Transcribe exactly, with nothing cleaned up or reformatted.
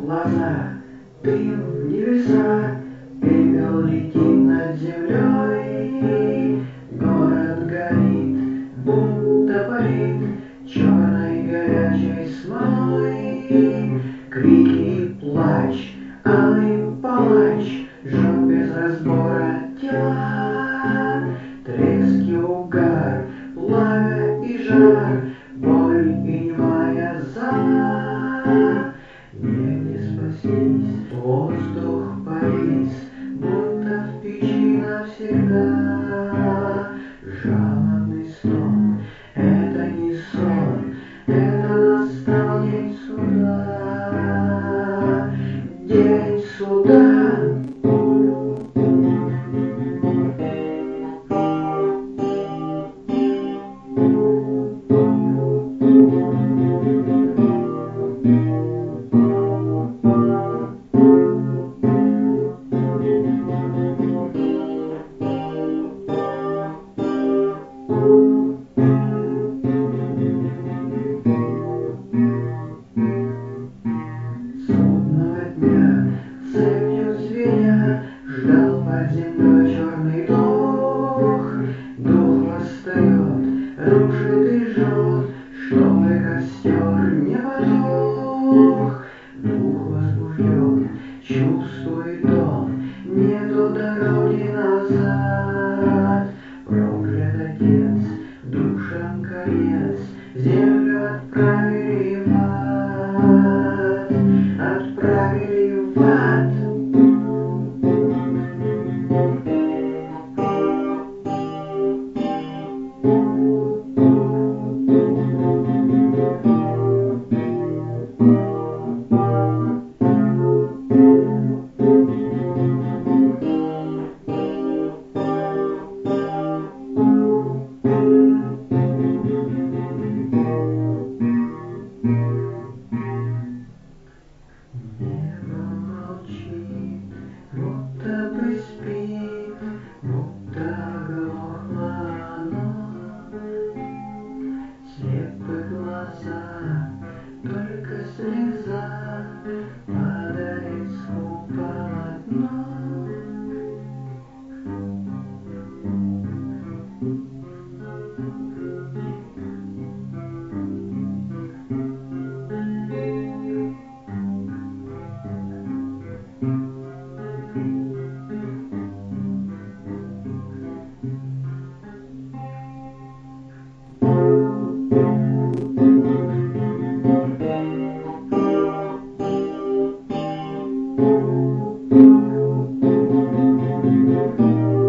глаза, дым в небеса, пепел летит над землей. Город горит, будто парит черной горячей смолой. Крики и плач, алый палач жжет без разбора тела. Треск и угар, пламя и жар, боль и немая зала. Негде спастись, воздух повис, будто в печи навсегда. Жалобный стон, это не сон, это настал день суда. День суда. Судного дня, цепью звеня, ждал под землей черный дух. Дух восстает, рушит и жжет, чтобы костер не потух. Дух возбужден, чувствует он, нету дороги назад. Проклят отец, душам конец, землю отправили в ад. Отправили в ад. Небо молчит, будто бы спит, будто оглохло оно. Слепы глаза, только слеза падает скупо на дно. Thank you.